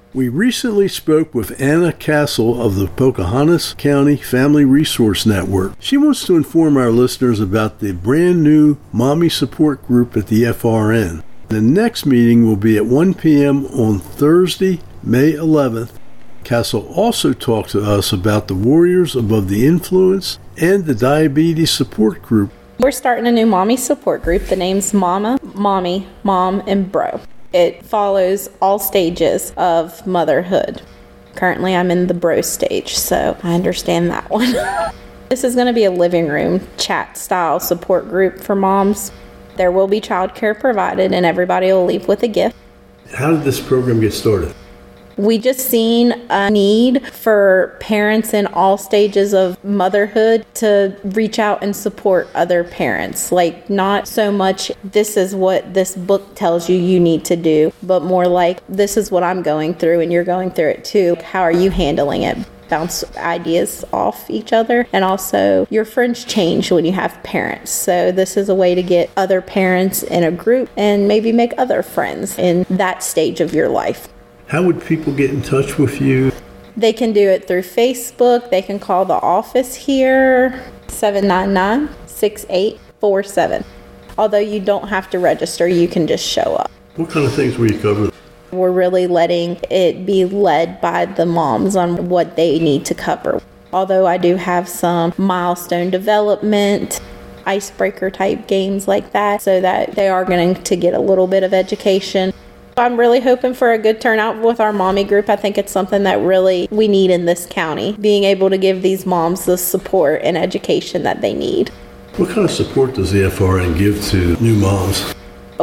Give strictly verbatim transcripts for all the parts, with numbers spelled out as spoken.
We recently spoke with Anna Castle of the Pocahontas County Family Resource Network. She wants to inform our listeners about the brand new Mommy Support Group at the F R N. The next meeting will be at one p.m. on Thursday, May eleventh. Castle also talked to us about the Warriors Above the Influence and the Diabetes Support Group. We're starting a new Mommy Support Group. The name's Mama, Mommy, Mom, and Bro. It follows all stages of motherhood. Currently, I'm in the bro stage, so I understand that one. This is going to be a living room chat-style support group for moms. There will be childcare provided, and everybody will leave with a gift. How did this program get started? We just seen a need for parents in all stages of motherhood to reach out and support other parents. Like, not so much, this is what this book tells you you need to do, but more like, this is what I'm going through and you're going through it too. How are you handling it? Bounce ideas off each other. And also, your friends change when you have parents. So this is a way to get other parents in a group and maybe make other friends in that stage of your life. How would people get in touch with you? They can do it through Facebook. They can call the office here, seven nine nine, six eight four seven. Although you don't have to register, you can just show up. What kind of things will you cover? We're really letting it be led by the moms on what they need to cover. Although I do have some milestone development, icebreaker type games like that, so that they are going to get a little bit of education. I'm really hoping for a good turnout with our mommy group. I think it's something that really we need in this county, being able to give these moms the support and education that they need. What kind of support does the F R N give to new moms?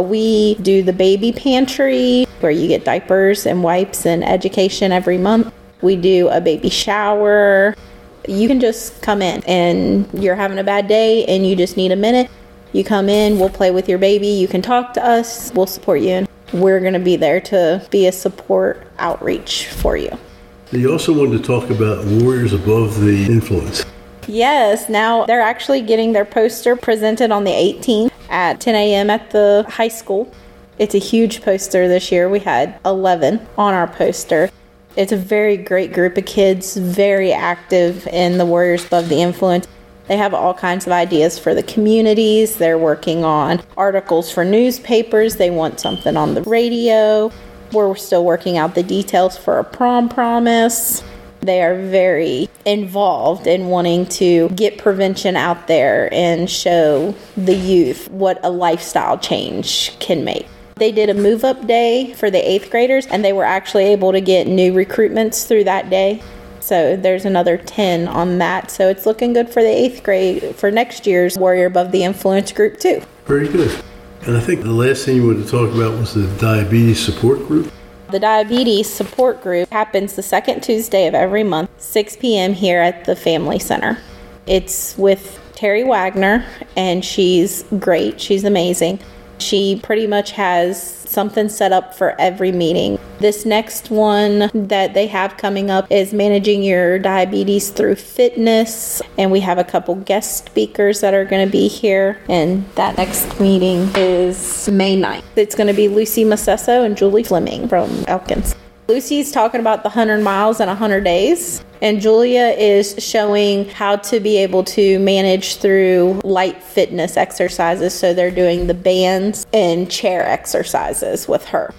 We do the baby pantry, where you get diapers and wipes and education every month. We do a baby shower. You can just come in and you're having a bad day and you just need a minute. You come in, we'll play with your baby. You can talk to us. We'll support you. We're going to be there to be a support outreach for you. You also wanted to talk about Warriors Above the Influence. Yes, now they're actually getting their poster presented on the eighteenth at ten a.m. at the high school. It's a huge poster this year. We had eleven on our poster. It's a very great group of kids, very active in the Warriors Above the Influence. They have all kinds of ideas for the communities. They're working on articles for newspapers. They want something on the radio. We're still working out the details for a prom promise. They are very involved in wanting to get prevention out there and show the youth what a lifestyle change can make. They did a move-up day for the eighth graders, and they were actually able to get new recruitments through that day. So there's another ten on that. So it's looking good for the eighth grade for next year's Warrior Above the Influence group too. Very good. And I think the last thing you wanted to talk about was the Diabetes Support Group. The Diabetes Support Group happens the second Tuesday of every month, six p.m. here at the Family Center. It's with Terry Wagner, and she's great. She's amazing. She pretty much has something set up for every meeting. This next one that they have coming up is managing your diabetes through fitness, and we have a couple guest speakers that are going to be here, and that next meeting is May ninth. It's going to be Lucy Massesso and Julie Fleming from Elkins. Lucy's talking about the one hundred miles in one hundred days, and Julia is showing how to be able to manage through light fitness exercises. So they're doing the bands and chair exercises with her.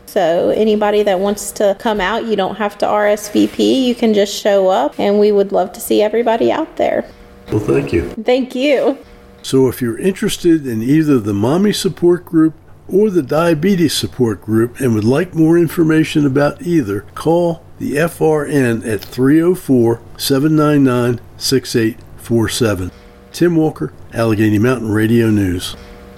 So anybody that wants to come out, you don't have to R S V P. You can just show up, and we would love to see everybody out there. Well, thank you. Thank you. So if you're interested in either the Mommy Support Group or the Diabetes Support Group and would like more information about either, call the F R N at three oh four, seven nine nine, six eight four seven. Tim Walker, Allegheny Mountain Radio News.